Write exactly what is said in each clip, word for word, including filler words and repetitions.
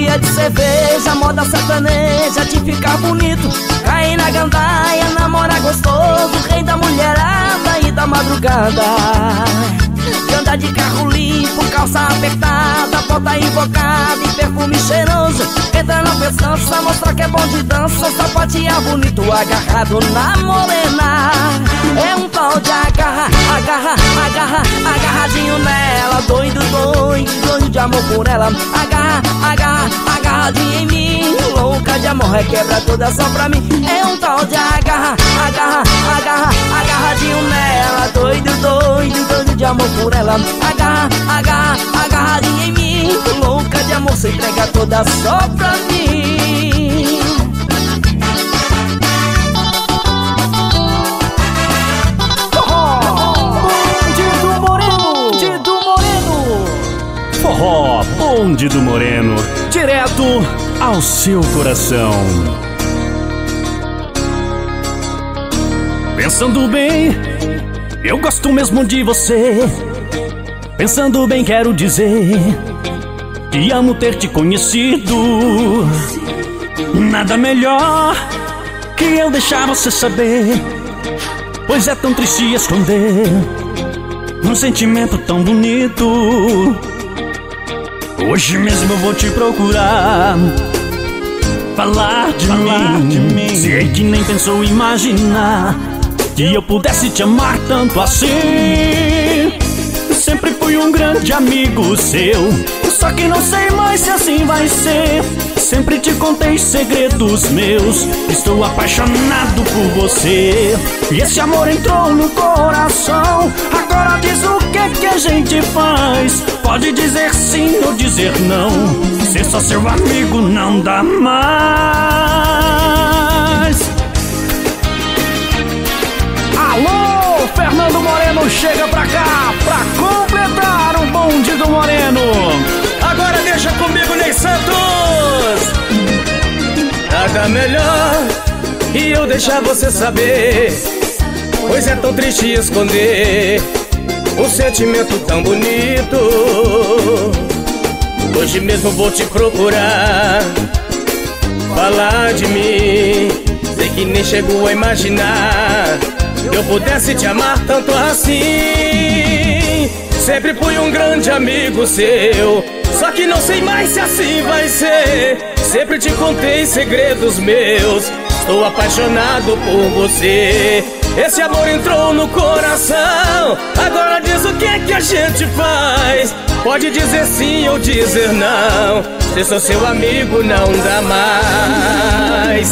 dia de cerveja, moda sertaneja, de ficar bonito, cair na gandaia, namorar gostoso, rei da mulherada e da madrugada. De andar de carro limpo, calça apertada, bota invocada e perfume cheiroso. Entra na festança, mostra que é bom de dança, sapatear bonito, agarrado na morena. É um tal de agarra, agarra, agarra, agarradinho nela, doido, doido, doido de amor por ela. Agarra, agarra, agarradinho em mim, louca de amor, requebra toda só pra mim. É um tal de agarra, agarra, agarra, agarradinho nela, doido, doido, doido de amor por ela. Agarra, agarra, agarradinho em mim, louca de amor, se entrega toda só pra mim. Bonde do Moreno, Bonde do Moreno. Forró, Bonde do Moreno, direto ao seu coração. Pensando bem, eu gosto mesmo de você. Pensando bem, quero dizer que amo ter te conhecido. Nada melhor que eu deixar você saber, pois é tão triste esconder um sentimento tão bonito. Hoje mesmo eu vou te procurar, falar de, falar mim. de mim. Sei que nem pensou imaginar que eu pudesse te amar tanto assim. Sempre fui um grande amigo seu, só que não sei mais se assim vai ser. Sempre te contei segredos meus, estou apaixonado por você. E esse amor entrou no coração, agora diz o que que a gente faz. Pode dizer sim ou dizer não, ser só seu amigo não dá mais. Alô, Fernando Moreno, chega pra cá pra completar o Bonde do Moreno. Agora deixa comigo, Ney Santos. Nada melhor que eu deixar você saber, pois é tão triste esconder um sentimento tão bonito. Hoje mesmo vou te procurar, falar de mim. Sei que nem chegou a imaginar que eu pudesse te amar tanto assim. Sempre fui um grande amigo seu, só que não sei mais se assim vai ser. Sempre te contei segredos meus, estou apaixonado por você. Esse amor entrou no coração, agora diz o que é que a gente faz. Pode dizer sim ou dizer não, se sou seu amigo não dá mais.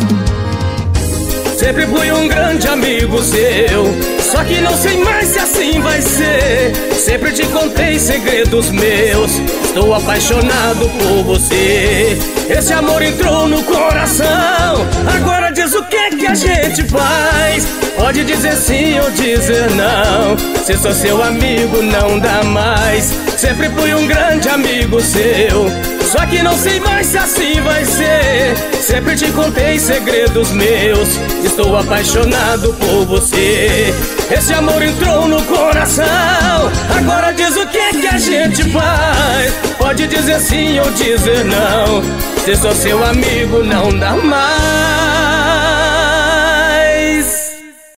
Sempre fui um grande amigo seu, só que não sei mais se assim vai ser. Sempre te contei segredos meus, estou apaixonado por você. Esse amor entrou no coração, agora diz o que é que a gente faz. Pode dizer sim ou dizer não, se sou seu amigo não dá mais. Sempre fui um grande amigo seu, só que não sei mais se assim vai ser. Sempre te contei segredos meus, estou apaixonado por você. Esse amor entrou no coração, agora diz o que é que a gente faz. Pode dizer sim ou dizer não, se sou seu amigo não dá mais.